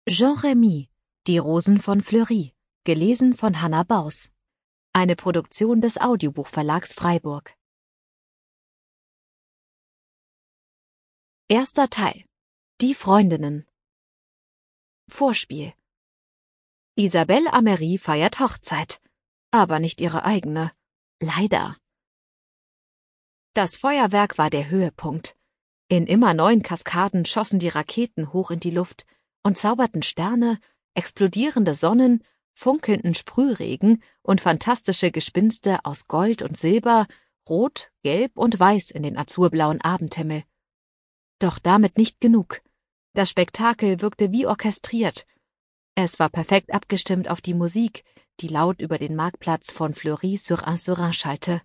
Jean-Remy, Die Rosen von Fleury, gelesen von Hannah Baus. Eine Produktion des Audiobuchverlags Freiburg. Erster Teil. Die Freundinnen. Vorspiel. Isabelle Ameri feiert Hochzeit, aber nicht ihre eigene. Leider. Das Feuerwerk war der Höhepunkt. In immer neuen Kaskaden schossen die Raketen hoch in die Luft und zauberten Sterne, explodierende Sonnen, funkelnden Sprühregen und fantastische Gespinste aus Gold und Silber, Rot, Gelb und Weiß in den azurblauen Abendhimmel. Doch damit nicht genug. Das Spektakel wirkte wie orchestriert. Es war perfekt abgestimmt auf die Musik, die laut über den Marktplatz von Fleury-sur-Ancerin schallte.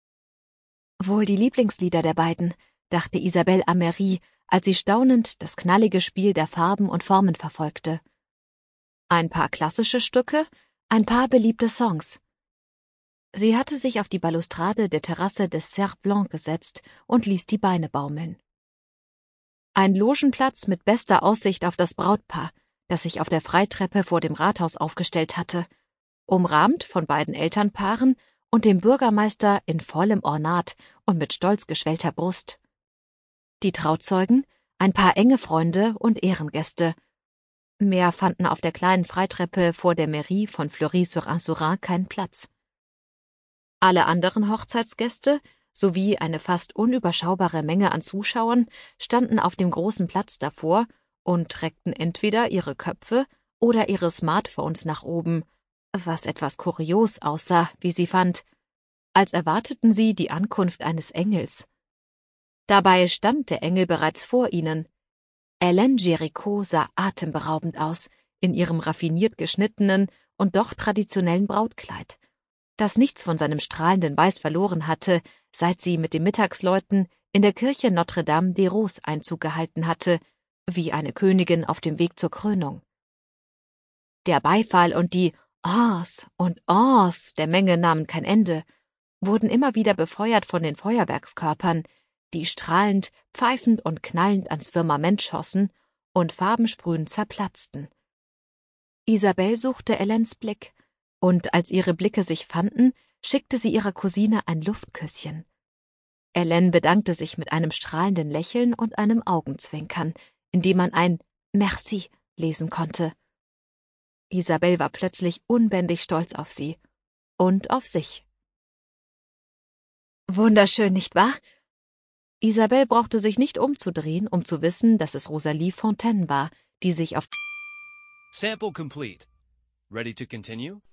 Wohl die Lieblingslieder der beiden, dachte Isabelle Ameri, als sie staunend das knallige Spiel der Farben und Formen verfolgte. Ein paar klassische Stücke, ein paar beliebte Songs. Sie hatte sich auf die Balustrade der Terrasse des Cerf Blanc gesetzt und ließ die Beine baumeln. Ein Logenplatz mit bester Aussicht auf das Brautpaar, das sich auf der Freitreppe vor dem Rathaus aufgestellt hatte, umrahmt von beiden Elternpaaren und dem Bürgermeister in vollem Ornat und mit stolz geschwellter Brust. Die Trauzeugen, ein paar enge Freunde und Ehrengäste. Mehr fanden auf der kleinen Freitreppe vor der Mairie von Fleury-sur-Ancerin keinen Platz. Alle anderen Hochzeitsgäste sowie eine fast unüberschaubare Menge an Zuschauern standen auf dem großen Platz davor und reckten entweder ihre Köpfe oder ihre Smartphones nach oben, was etwas kurios aussah, wie sie fand, als erwarteten sie die Ankunft eines Engels. Dabei stand der Engel bereits vor ihnen. Hélène Géricault sah atemberaubend aus, in ihrem raffiniert geschnittenen und doch traditionellen Brautkleid, das nichts von seinem strahlenden Weiß verloren hatte, seit sie mit den Mittagsläuten in der Kirche Notre-Dame-des-Roses Einzug gehalten hatte, wie eine Königin auf dem Weg zur Krönung. Der Beifall und die Ahs und Ahs der Menge nahmen kein Ende, wurden immer wieder befeuert von den Feuerwerkskörpern, die strahlend, pfeifend und knallend ans Firmament schossen und farbensprühend zerplatzten. Isabelle suchte Hélènes Blick, und als ihre Blicke sich fanden, schickte sie ihrer Cousine ein Luftküsschen. Hélène bedankte sich mit einem strahlenden Lächeln und einem Augenzwinkern, in dem man ein Merci lesen konnte. Isabelle war plötzlich unbändig stolz auf sie und auf sich. Wunderschön, nicht wahr? Isabelle brauchte sich nicht umzudrehen, um zu wissen, dass es Rosalie Fontaine war, die sich auf Sample complete. Ready to continue?